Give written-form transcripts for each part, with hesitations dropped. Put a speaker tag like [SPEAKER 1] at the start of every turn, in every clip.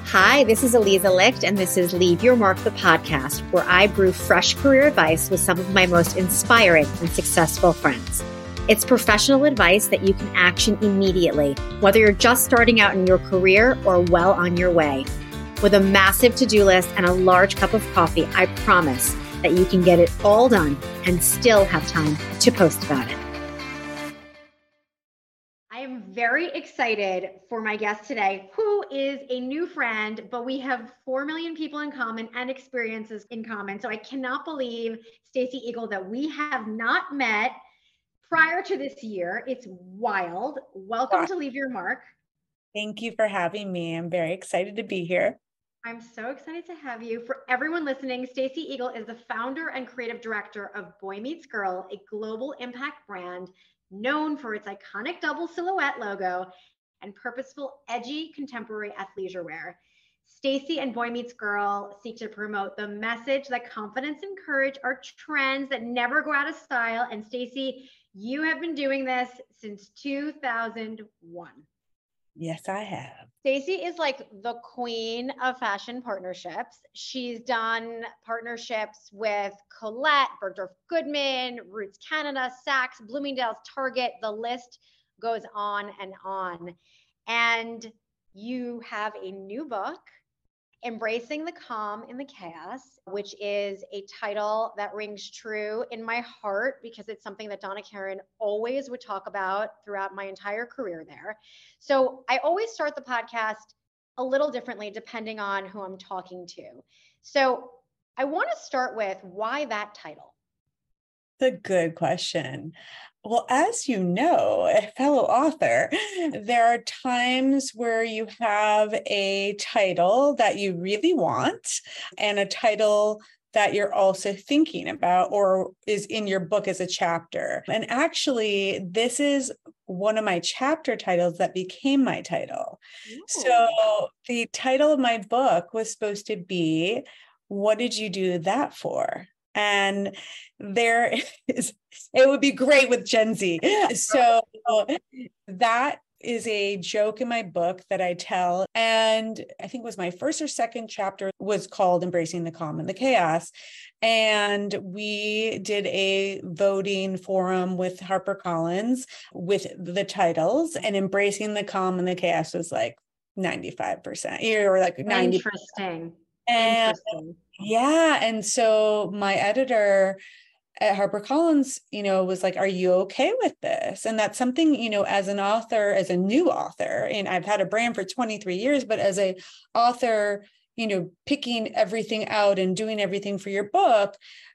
[SPEAKER 1] Hi, this is Aliza Licht, and this is Leave Your Mark, the podcast, where I brew fresh career advice with some of my most inspiring and successful friends. It's professional advice that you can action immediately, whether you're just starting out in your career or well on your way. With a massive to-do list and a large cup of coffee, I promise that you can get it all done and still have time to post about it. I am very excited for my guest today, who is a new friend, but we have 4 million people in common and experiences in common. So I cannot believe, Stacey Eagle, that we have not met prior to this year. It's wild. Welcome to Leave Your Mark.
[SPEAKER 2] Thank you for having me. I'm very excited to be here.
[SPEAKER 1] I'm so excited to have you. For everyone listening, Stacey Eagle is the founder and creative director of Boy Meets Girl, a global impact brand known for its iconic double silhouette logo and purposeful, edgy, contemporary athleisure wear. Stacey and Boy Meets Girl seek to promote the message that confidence and courage are trends that never go out of style. And Stacey, you have been doing this since 2001.
[SPEAKER 2] Yes, I have.
[SPEAKER 1] Stacey is like the queen of fashion partnerships. She's done partnerships with Colette, Bergdorf Goodman, Roots Canada, Saks, Bloomingdale's, Target. The list goes on and on. And you have a new book, Embracing the Calm in the Chaos, which is a title that rings true in my heart because it's something that Donna Karan always would talk about throughout my entire career there. So I always start the podcast a little differently depending on who I'm talking to. So I want to start with why that title?
[SPEAKER 2] It's a good question. Well, as you know, a fellow author, there are times where you have a title that you really want and a title that you're also thinking about or is in your book as a chapter. And actually, this is one of my chapter titles that became my title. Ooh. So the title of my book was supposed to be, "What did you do that for?" And there is, it would be great with Gen Z. So that is a joke in my book that I tell. And I think it was my first or second chapter was called Embracing the Calm and the Chaos. And we did a voting forum with HarperCollins with the titles, and Embracing the Calm and the Chaos was like 95%. Or like 90%.
[SPEAKER 1] Interesting.
[SPEAKER 2] And yeah. And so my editor at HarperCollins, was like, "Are you okay with this?" And that's something, as an author, as a new author, and I've had a brand for 23 years, but as a author, picking everything out and doing everything for your book,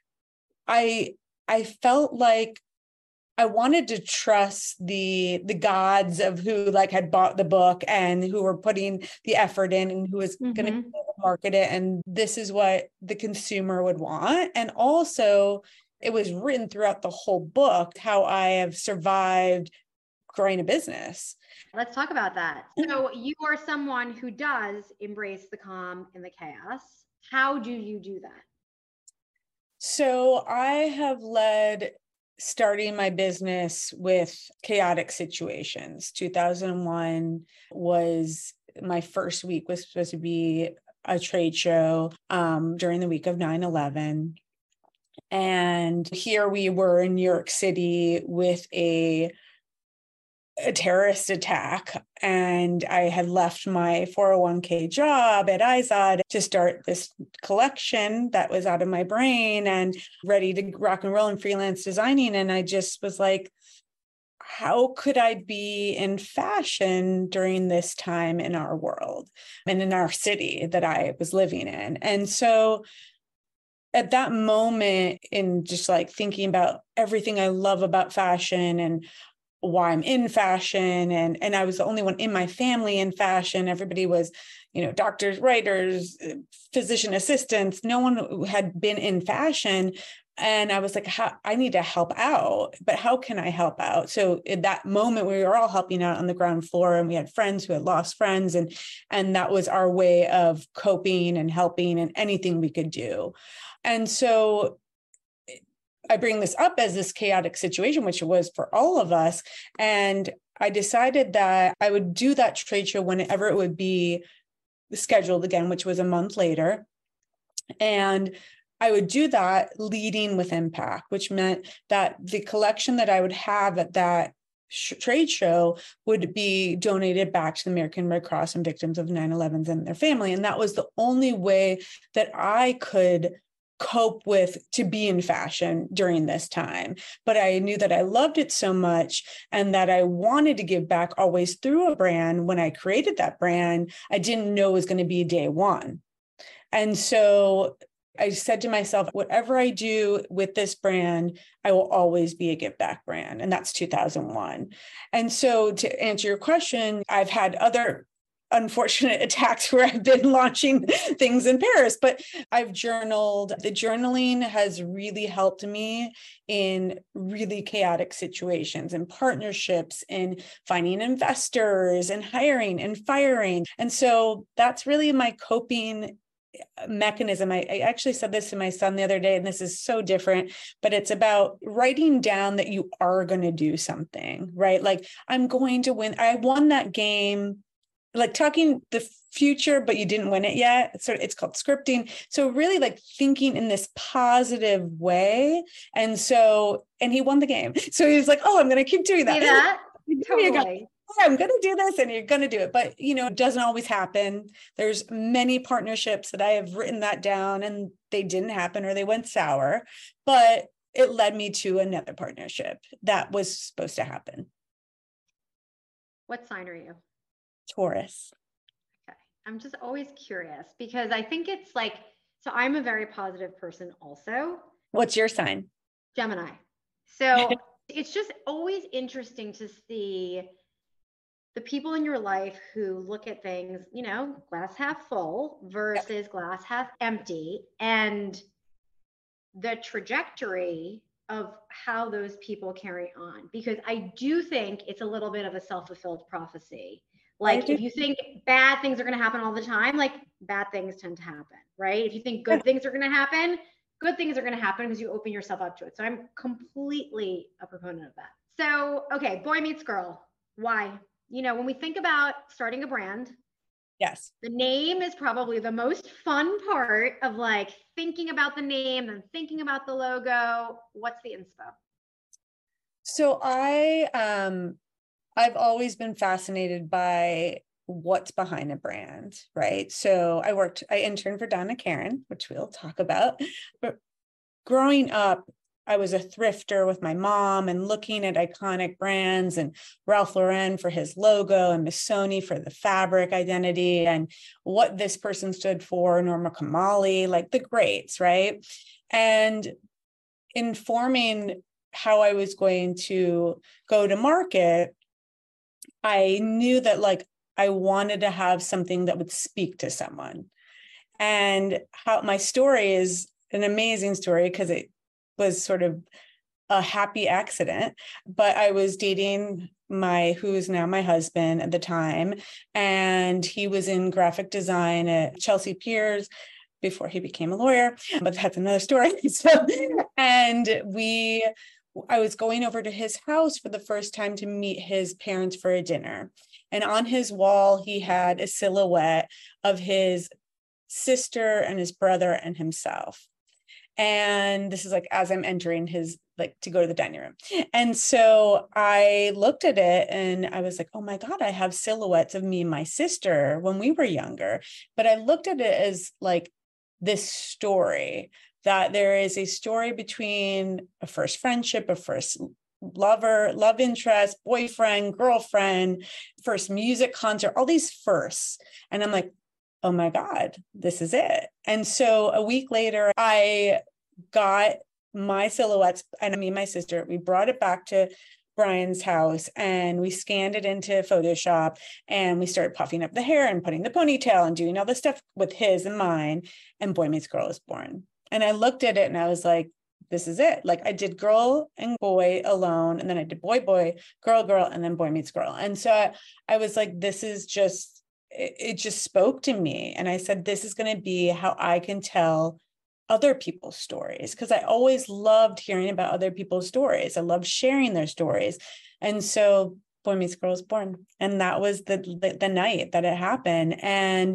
[SPEAKER 2] I felt like I wanted to trust the gods of who had bought the book and who were putting the effort in and who was going to market it. And this is what the consumer would want. And also it was written throughout the whole book, how I have survived growing a business.
[SPEAKER 1] Let's talk about that. So you are someone who does embrace the calm and the chaos. How do you do that?
[SPEAKER 2] So I have led starting my business with chaotic situations. 2001 was my first week, was supposed to be a trade show during the week of 9/11. And here we were in New York City with a terrorist attack. And I had left my 401k job at Izod to start this collection that was out of my brain and ready to rock and roll in freelance designing. And I just was like, how could I be in fashion during this time in our world and in our city that I was living in? And so at that moment, in just thinking about everything I love about fashion and why I'm in fashion, and I was the only one in my family in fashion. Everybody was, doctors, writers, physician assistants. No one had been in fashion. And I was like, I need to help out, but how can I help out? So at that moment, we were all helping out on the ground floor, and we had friends who had lost friends. And that was our way of coping and helping and anything we could do. And so I bring this up as this chaotic situation, which it was for all of us. And I decided that I would do that trade show whenever it would be scheduled again, which was a month later. And I would do that leading with impact, which meant that the collection that I would have at that trade show would be donated back to the American Red Cross and victims of 9/11 and their family. And that was the only way that I could cope with to be in fashion during this time. But I knew that I loved it so much and that I wanted to give back always through a brand. When I created that brand, I didn't know it was going to be day one. And so I said to myself, whatever I do with this brand, I will always be a give back brand. And that's 2001. And so to answer your question, I've had other unfortunate attacks where I've been launching things in Paris, but I've journaled. The journaling has really helped me in really chaotic situations and partnerships and finding investors and hiring and firing. And so that's really my coping mechanism. I actually said this to my son the other day, and this is so different, but it's about writing down that you are going to do something, right? Like, I'm going to win. I won that game, like talking the future, but you didn't win it yet. It's called scripting. So really like thinking in this positive way. And he won the game. So he was like, oh, I'm going to keep doing that.
[SPEAKER 1] See that? Totally.
[SPEAKER 2] I'm going to do this, and you're going to do it. But, it doesn't always happen. There's many partnerships that I have written that down and they didn't happen or they went sour, but it led me to another partnership that was supposed to happen.
[SPEAKER 1] What sign are you?
[SPEAKER 2] Taurus.
[SPEAKER 1] Okay. I'm just always curious because I think it's like, so I'm a very positive person also.
[SPEAKER 2] What's your sign?
[SPEAKER 1] Gemini. So it's just always interesting to see the people in your life who look at things, glass half full versus glass half empty, and the trajectory of how those people carry on. Because I do think it's a little bit of a self-fulfilled prophecy. Like, if you think bad things are going to happen all the time, like bad things tend to happen, right? If you think good things are going to happen, good things are going to happen because you open yourself up to it. So I'm completely a proponent of that. So, okay, boy meets girl. Why? When we think about starting a brand,
[SPEAKER 2] yes,
[SPEAKER 1] the name is probably the most fun part of like thinking about the name and thinking about the logo. What's the inspo?
[SPEAKER 2] So I've always been fascinated by what's behind a brand, right? So I interned for Donna Karan, which we'll talk about. But growing up, I was a thrifter with my mom and looking at iconic brands, and Ralph Lauren for his logo and Missoni for the fabric identity and what this person stood for, Norma Kamali, like the greats, right? And informing how I was going to go to market, I knew that like I wanted to have something that would speak to someone. And how my story is an amazing story because it was sort of a happy accident, but I was dating who is now my husband at the time, and he was in graphic design at Chelsea Piers before he became a lawyer, but that's another story. I was going over to his house for the first time to meet his parents for a dinner. And on his wall, he had a silhouette of his sister and his brother and himself. And this is like, as I'm entering to go to the dining room. And so I looked at it and I was like, oh my God, I have silhouettes of me and my sister when we were younger. But I looked at it as like this story, that there is a story between a first friendship, a first lover, love interest, boyfriend, girlfriend, first music concert, all these firsts. And I'm like, oh my God, this is it. And so a week later, I got my silhouettes, and me and my sister, we brought it back to Brian's house and we scanned it into Photoshop and we started puffing up the hair and putting the ponytail and doing all this stuff with his and mine. And Boy Meets Girl was born. And I looked at it and I was like, this is it. Like I did girl and boy alone, and then I did boy, boy, girl, girl, and then Boy Meets Girl. And so I was like, this is just, it just spoke to me. And I said, this is going to be how I can tell other people's stories, because I always loved hearing about other people's stories. I loved sharing their stories. And so Boy Meets Girl was born. And that was the night that it happened. And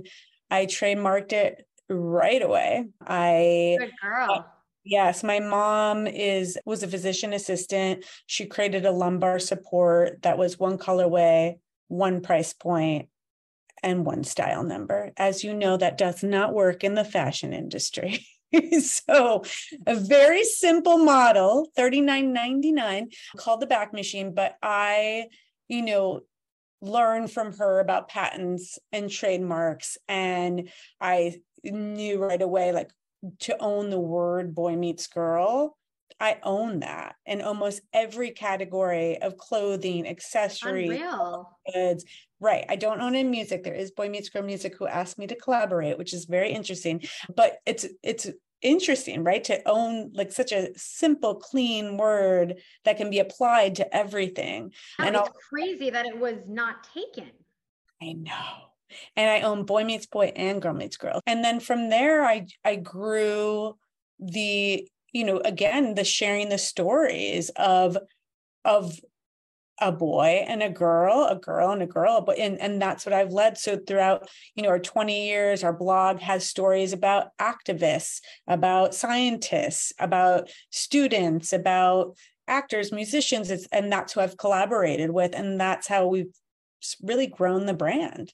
[SPEAKER 2] I trademarked it right away.
[SPEAKER 1] Good girl.
[SPEAKER 2] Yes, my mom was a physician assistant. She created a lumbar support that was one colorway, one price point, and one style number. As you know, that does not work in the fashion industry. So a very simple model, $39.99, called the Back Machine. But I, learned from her about patents and trademarks. And I knew right away, like, to own the word boy meets girl. I own that in almost every category of clothing, accessories,
[SPEAKER 1] Unreal.
[SPEAKER 2] goods. Right. I don't own in music. There is Boy Meets Girl Music who asked me to collaborate, which is very interesting. But it's interesting, right? To own like such a simple, clean word that can be applied to everything. And
[SPEAKER 1] It's crazy that it was not taken.
[SPEAKER 2] I know. And I own Boy Meets Boy and Girl Meets Girl. And then from there, I grew the, again, the sharing the stories of a boy and a girl and a girl, but and that's what I've led. So throughout, our 20 years, our blog has stories about activists, about scientists, about students, about actors, musicians, and that's who I've collaborated with. And that's how we've really grown the brand.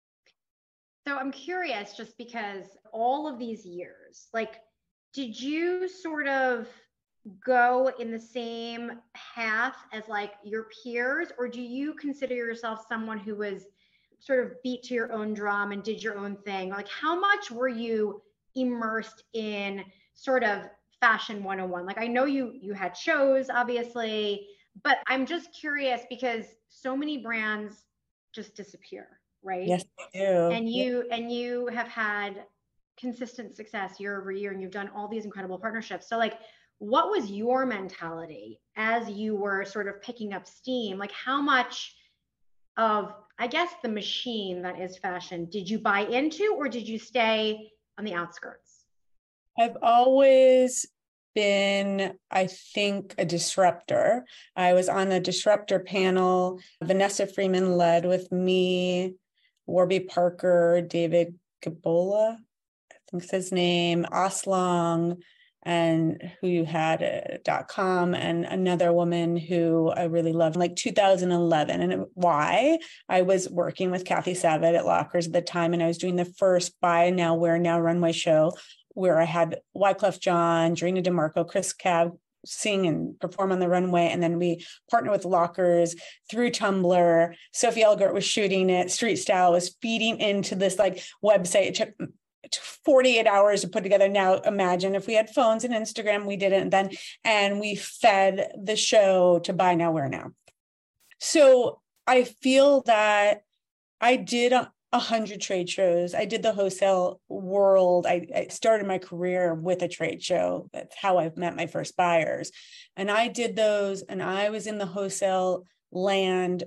[SPEAKER 1] So I'm curious, just because all of these years, like, did you sort of go in the same path as like your peers, or do you consider yourself someone who was sort of beat to your own drum and did your own thing? Like, how much were you immersed in sort of fashion 101? Like, I know you had shows, obviously, but I'm just curious because so many brands just disappear, right?
[SPEAKER 2] Yes, I do.
[SPEAKER 1] And you have had consistent success year over year, and you've done all these incredible partnerships. So like, what was your mentality as you were sort of picking up steam? Like, how much of, I guess, the machine that is fashion did you buy into, or did you stay on the outskirts?
[SPEAKER 2] I've always been, I think, a disruptor. I was on a disruptor panel. Vanessa Freeman led with me, Warby Parker, David Gabola, I think is his name, Oslong, and who you had at .com, and another woman who I really loved, like 2011. And why? I was working with Kathy Savitt at Lockers at the time, and I was doing the first Buy Now, Wear Now runway show, where I had Wyclef Jean, Drina DeMarco, Chris Cab sing and perform on the runway. And then we partnered with Lockers through Tumblr. Sophie Elgert was shooting it. Street Style was feeding into this like website. It took 48 hours to put together. Now imagine if we had phones and Instagram, we didn't then, and we fed the show to Buy Now, Wear Now. So I feel that I did 100 trade shows. I did the wholesale world. I started my career with a trade show. That's how I met my first buyers. And I did those, and I was in the wholesale land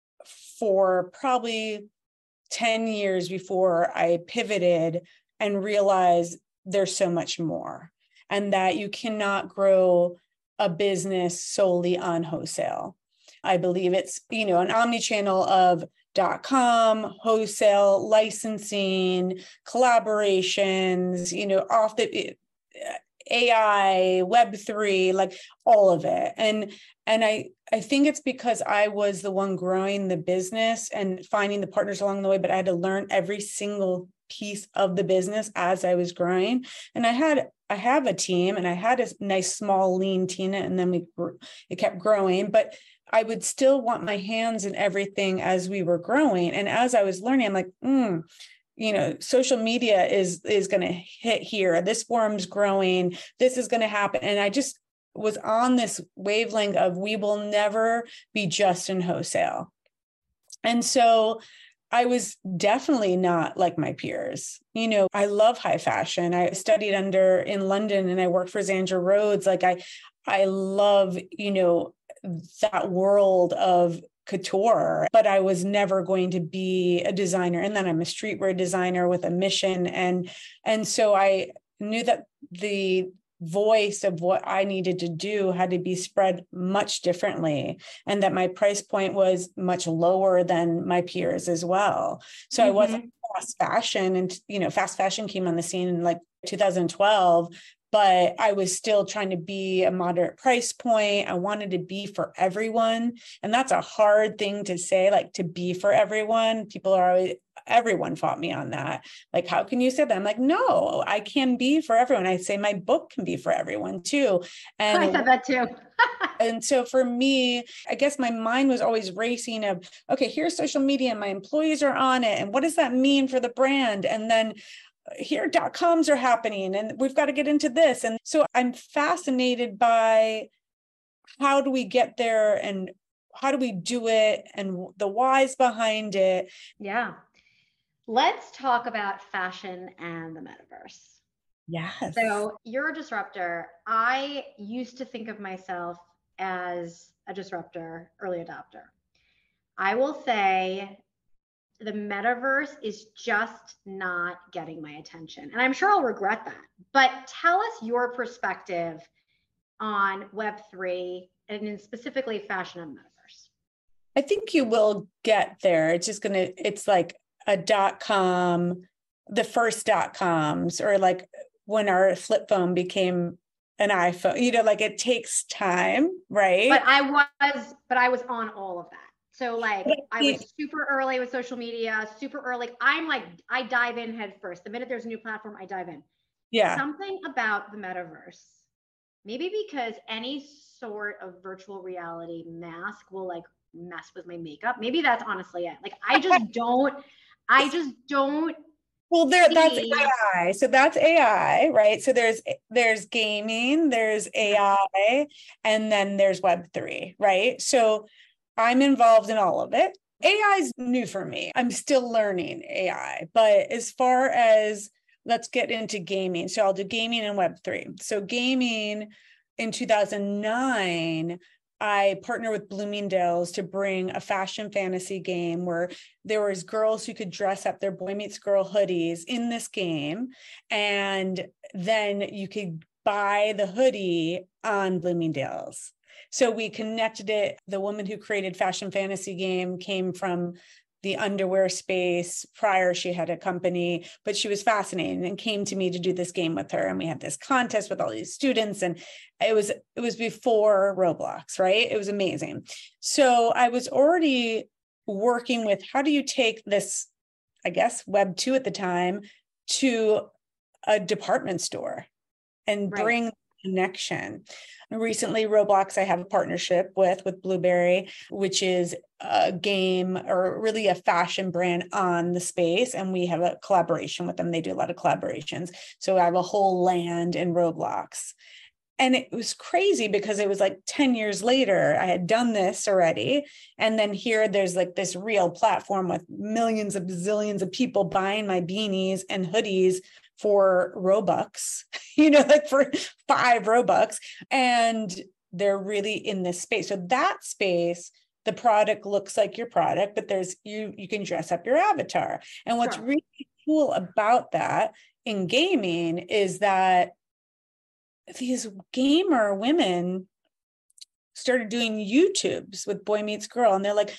[SPEAKER 2] for probably 10 years before I pivoted and realized there's so much more, and that you cannot grow a business solely on wholesale. I believe it's, an omni-channel of .com, wholesale, licensing, collaborations, off the AI, Web3, like all of it. And I think it's because I was the one growing the business and finding the partners along the way, but I had to learn every single piece of the business as I was growing. And I have a team, and I had a nice small lean team, and then it kept growing, but I would still want my hands in everything as we were growing. And as I was learning, I'm like, social media is going to hit here. This forum's growing. This is going to happen. And I just was on this wavelength of, we will never be just in wholesale. And so I was definitely not like my peers. I love high fashion. I studied in London, and I worked for Zandra Rhodes. Like I love, that world of couture, but I was never going to be a designer. And then I'm a streetwear designer with a mission. And so I knew that the voice of what I needed to do had to be spread much differently, and that my price point was much lower than my peers as well. So I wasn't fast fashion, and fast fashion came on the scene in like 2012, but I was still trying to be a moderate price point. I wanted to be for everyone. And that's a hard thing to say, like to be for everyone. People are always, everyone fought me on that. Like, how can you say that? I'm like, no, I can be for everyone. I say my book can be for everyone too. And
[SPEAKER 1] I said that too.
[SPEAKER 2] and so for me, I guess my mind was always racing of, okay, here's social media and my employees are on it. And what does that mean for the brand? And then here .coms are happening and we've got to get into this. And so I'm fascinated by how do we get there and how do we do it and the whys behind it.
[SPEAKER 1] Yeah. Let's talk about fashion and the metaverse.
[SPEAKER 2] Yes.
[SPEAKER 1] So you're a disruptor. I used to think of myself as a disruptor, early adopter. I will say the metaverse is just not getting my attention. And I'm sure I'll regret that. But tell us your perspective on Web3 and specifically fashion and metaverse.
[SPEAKER 2] I think you will get there. It's like a .com, the first .coms, or like when our flip phone became an iPhone, like it takes time, right?
[SPEAKER 1] But I was on all of that. So like I was super early with social media, super early. I dive in head first. The minute there's a new platform, I dive in.
[SPEAKER 2] Yeah.
[SPEAKER 1] Something about the metaverse, maybe because any sort of virtual reality mask will like mess with my makeup. Maybe that's honestly it. Like I just don't.
[SPEAKER 2] Well, that's AI. So that's AI, right? So there's gaming, there's AI, and then there's Web3, right? So I'm involved in all of it. AI is new for me. I'm still learning AI, but as far as let's get into gaming. So I'll do gaming and Web3. So gaming in 2009, I partnered with Bloomingdale's to bring a fashion fantasy game where there was girls who could dress up their Boy Meets Girl hoodies in this game. And then you could buy the hoodie on Bloomingdale's. So we connected it. The woman who created Fashion Fantasy Game came from the underwear space. Prior, she had a company, but she was fascinating and came to me to do this game with her. And we had this contest with all these students. And it was before Roblox, right? It was amazing. So I was already working with how do you take this, I guess, Web 2 at the time to a department store and bring connection. Recently, Roblox, I have a partnership with Blueberry, which is a game or really a fashion brand on the space. And we have a collaboration with them. They do a lot of collaborations. So I have a whole land in Roblox. And it was crazy because it was like 10 years later, I had done this already. And then here there's like this real platform with millions of zillions of people buying my beanies and hoodies for Robux, like for 5 Robux. And they're really in this space. So that space, the product looks like your product, but there's you can dress up your avatar. And what's really cool about that in gaming is that these gamer women started doing YouTubes with Boy Meets Girl. And they're like,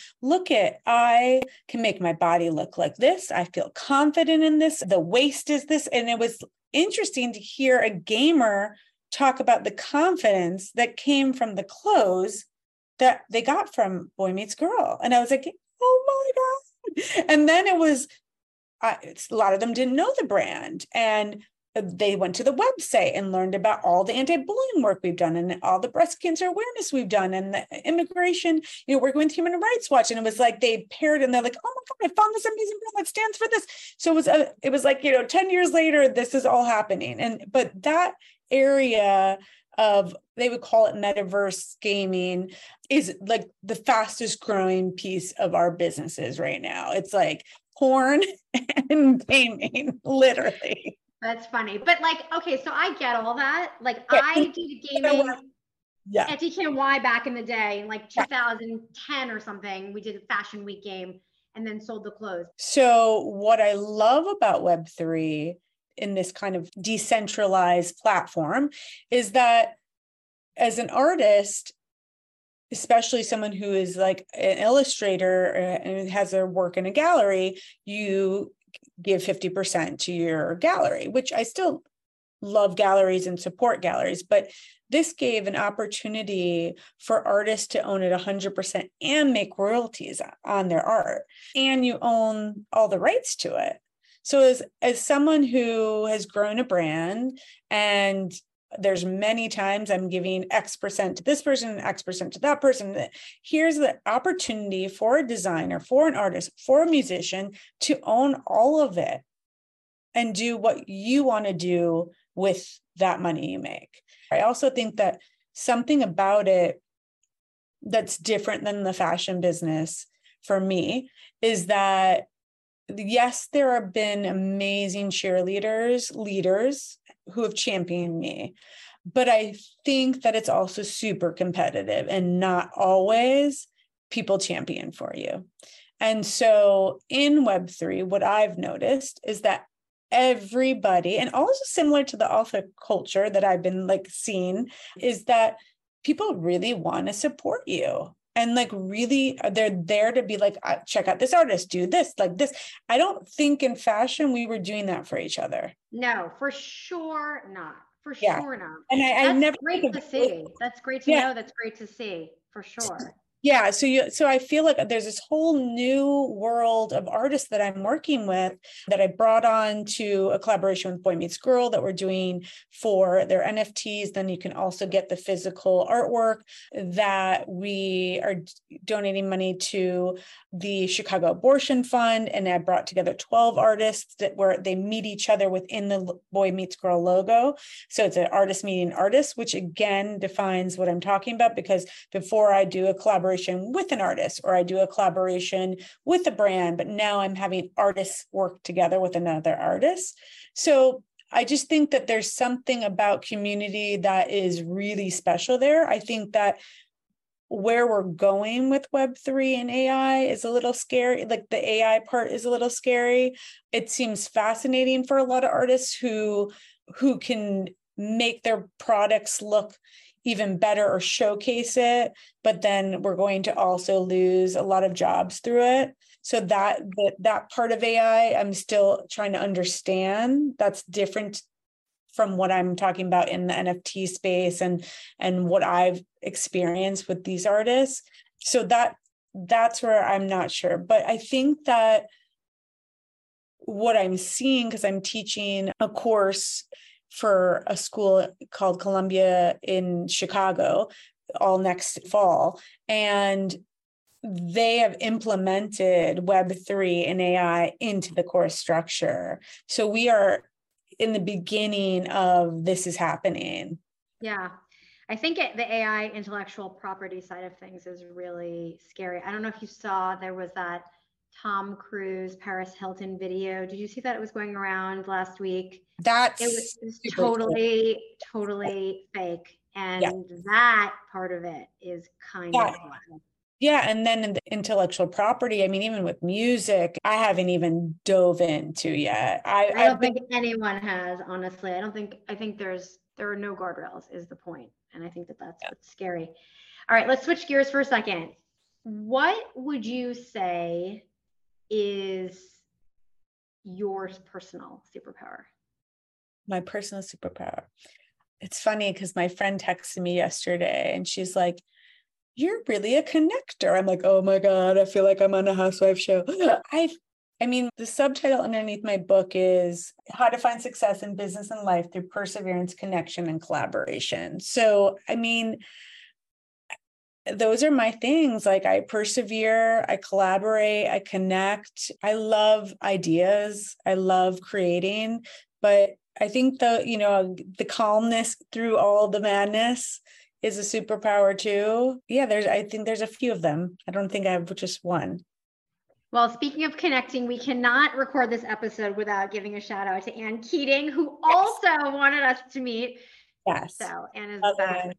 [SPEAKER 2] I can make my body look like this. I feel confident in this. The waist is this. And it was interesting to hear a gamer talk about the confidence that came from the clothes that they got from Boy Meets Girl. And I was like, oh my God. And then it was, a lot of them didn't know the brand. And they went to the website and learned about all the anti-bullying work we've done and all the breast cancer awareness we've done and the immigration, working with Human Rights Watch. And it was like they paired and they're like, oh my God, I found this amazing brand that stands for this. So it was like, 10 years later, this is all happening. But that area of, they would call it metaverse gaming, is like the fastest growing piece of our businesses right now. It's like porn and gaming, literally.
[SPEAKER 1] That's funny. But like, okay, so I get all that. Like I did gaming at DKNY back in the day, in like 2010 or something. We did a Fashion Week game and then sold the clothes.
[SPEAKER 2] So what I love about Web3 in this kind of decentralized platform is that as an artist, especially someone who is like an illustrator and has their work in a gallery, you give 50% to your gallery, which I still love galleries and support galleries, but this gave an opportunity for artists to own it 100% and make royalties on their art, and you own all the rights to it. So as someone who has grown a brand, and there's many times I'm giving X% to this person, X% to that person, here's the opportunity for a designer, for an artist, for a musician to own all of it and do what you want to do with that money you make. I also think that something about it that's different than the fashion business for me is that, yes, there have been amazing cheerleaders, leaders who have championed me, but I think that it's also super competitive and not always people champion for you. And so in Web3, what I've noticed is that everybody, and also similar to the alpha culture that I've been like seeing, is that people really want to support you. And like, really, they're there to be like, check out this artist, do this, like this. I don't think in fashion we were doing that for each other.
[SPEAKER 1] No, for sure not. For
[SPEAKER 2] Yeah.
[SPEAKER 1] sure not.
[SPEAKER 2] And I never
[SPEAKER 1] great to see. That's great to know. That's great to see, for sure.
[SPEAKER 2] Yeah. So I feel like there's this whole new world of artists that I'm working with that I brought on to a collaboration with Boy Meets Girl that we're doing for their NFTs. Then you can also get the physical artwork that we are donating money to the Chicago Abortion Fund. And I brought together 12 artists where they meet each other within the Boy Meets Girl logo. So it's an artist meeting artist, which again defines what I'm talking about, because before I do a collaboration with an artist or I do a collaboration with a brand, but now I'm having artists work together with another artist. So I just think that there's something about community that is really special there. I think that where we're going with Web3 and AI is a little scary. Like the AI part is a little scary. It seems fascinating for a lot of artists who can make their products look even better or showcase it, but then we're going to also lose a lot of jobs through it. So that part of AI, I'm still trying to understand. That's different from what I'm talking about in the NFT space and what I've experienced with these artists. So that's where I'm not sure. But I think that what I'm seeing, because I'm teaching a course for a school called Columbia in Chicago all next fall, and they have implemented Web3 and AI into the course structure. So we are in the beginning of this is happening.
[SPEAKER 1] Yeah. I think the AI intellectual property side of things is really scary. I don't know if you saw, there was that Tom Cruise, Paris Hilton video. Did you see that? It was going around last week.
[SPEAKER 2] It
[SPEAKER 1] was totally fake. And that part of it is kind of wild.
[SPEAKER 2] Yeah. And then in the intellectual property, I mean, even with music, I haven't even dove into yet.
[SPEAKER 1] I don't think anyone has, honestly. I think there are no guardrails is the point. And I think that's what's scary. All right, let's switch gears for a second. What would you say is your personal superpower?
[SPEAKER 2] My personal superpower. It's funny because my friend texted me yesterday and she's like, "You're really a connector." I'm like, "Oh my God, I feel like I'm on a housewife show." I mean, the subtitle underneath my book is How to Find Success in Business and Life Through Perseverance, Connection, and Collaboration. So, I mean, those are my things. Like I persevere, I collaborate, I connect. I love ideas. I love creating, but I think the calmness through all the madness is a superpower too. Yeah, I think there's a few of them. I don't think I have just one.
[SPEAKER 1] Well, speaking of connecting, we cannot record this episode without giving a shout out to Ann Keating, who also wanted us to meet.
[SPEAKER 2] Yes.
[SPEAKER 1] So Ann is back.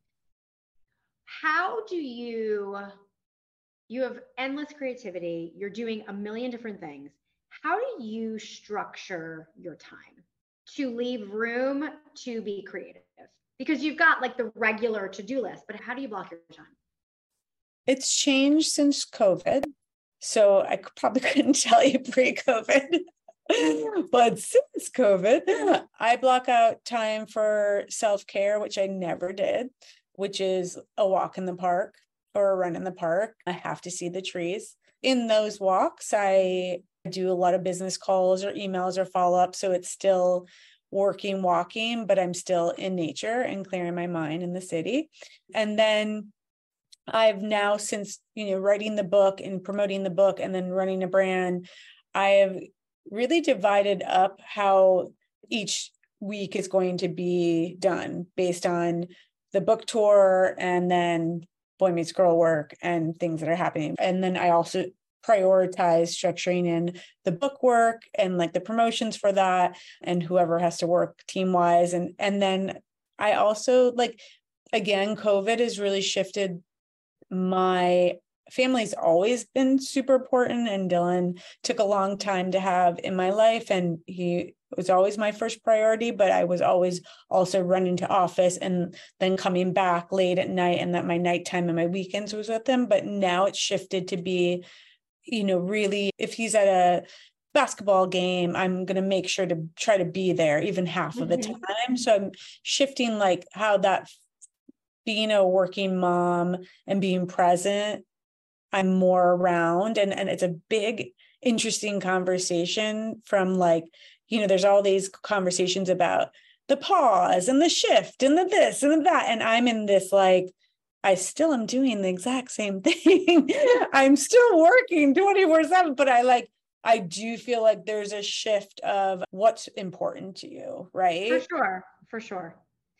[SPEAKER 1] How do you have endless creativity, you're doing a million different things. How do you structure your time to leave room to be creative? Because you've got like the regular to-do list, but how do you block your time?
[SPEAKER 2] It's changed since COVID. So I probably couldn't tell you pre-COVID. But since COVID, I block out time for self-care, which I never did, which is a walk in the park or a run in the park. I have to see the trees. In those walks, I do a lot of business calls or emails or follow-up. So it's still walking, but I'm still in nature and clearing my mind in the city. And then I've now, since, writing the book and promoting the book and then running a brand, I have really divided up how each week is going to be done based on the book tour and then Boy Meets Girl work and things that are happening. And then I also prioritize structuring in the book work and like the promotions for that and whoever has to work team wise. And then I also again, COVID has really shifted. My family's always been super important, and Dylan took a long time to have in my life, and he was always my first priority, but I was always also running to office and then coming back late at night, and that my nighttime and my weekends was with him. But now it's shifted to be, really, if he's at a basketball game, I'm going to make sure to try to be there even half of the time. So I'm shifting how that being a working mom and being present, I'm more around, and it's a big, interesting conversation from there's all these conversations about the pause and the shift and the this and the that. And I'm in this, I still am doing the exact same thing. I'm still working 24/7, but I do feel like there's a shift of what's important to you, right?
[SPEAKER 1] For sure.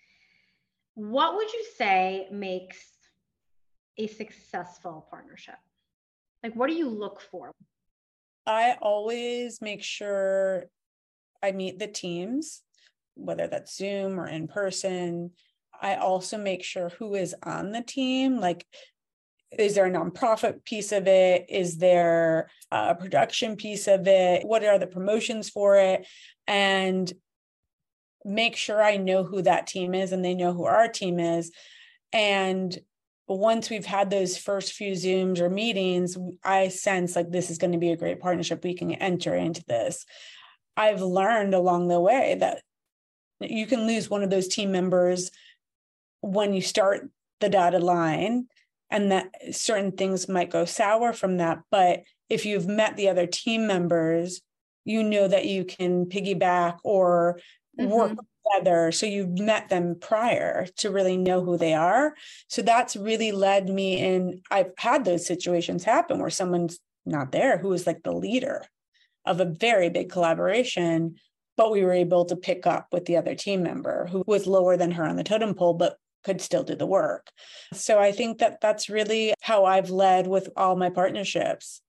[SPEAKER 1] What would you say makes a successful partnership? What do you look for?
[SPEAKER 2] I always make sure I meet the teams, whether that's Zoom or in person. I also make sure who is on the team. Is there a nonprofit piece of it? Is there a production piece of it? What are the promotions for it? And make sure I know who that team is and they know who our team is. And once we've had those first few Zooms or meetings, I sense this is going to be a great partnership. We can enter into this. I've learned along the way that you can lose one of those team members when you start the dotted line, and that certain things might go sour from that. But if you've met the other team members, you know that you can piggyback or work together. So you've met them prior to really know who they are. So that's really led me in. I've had those situations happen where someone's not there who is the leader of a very big collaboration, but we were able to pick up with the other team member who was lower than her on the totem pole, but could still do the work. So I think that that's really how I've led with all my partnerships.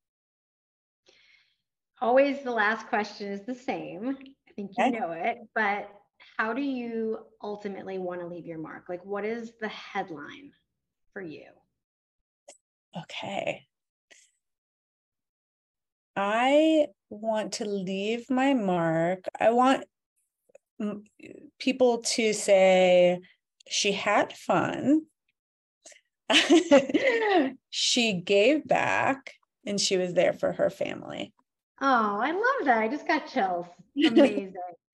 [SPEAKER 1] Always the last question is the same. I think you know it, but how do you ultimately want to leave your mark? What is the headline for you?
[SPEAKER 2] Okay. I want to leave my mark. I want people to say, she had fun, she gave back, and she was there for her family.
[SPEAKER 1] Oh, I love that. I just got chills. Amazing.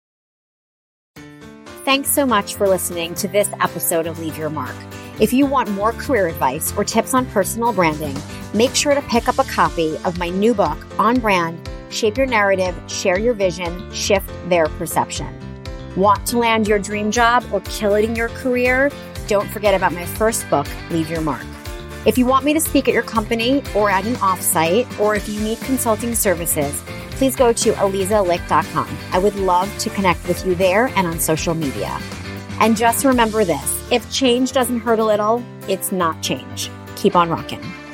[SPEAKER 3] Thanks so much for listening to this episode of Leave Your Mark. If you want more career advice or tips on personal branding, make sure to pick up a copy of my new book, On Brand, Shape Your Narrative, Share Your Vision, Shift Their Perception. Want to land your dream job or kill it in your career? Don't forget about my first book, Leave Your Mark. If you want me to speak at your company or at an offsite, or if you need consulting services, please go to alizalick.com. I would love to connect with you there and on social media. And just remember this, if change doesn't hurt a little, it's not change. Keep on rocking.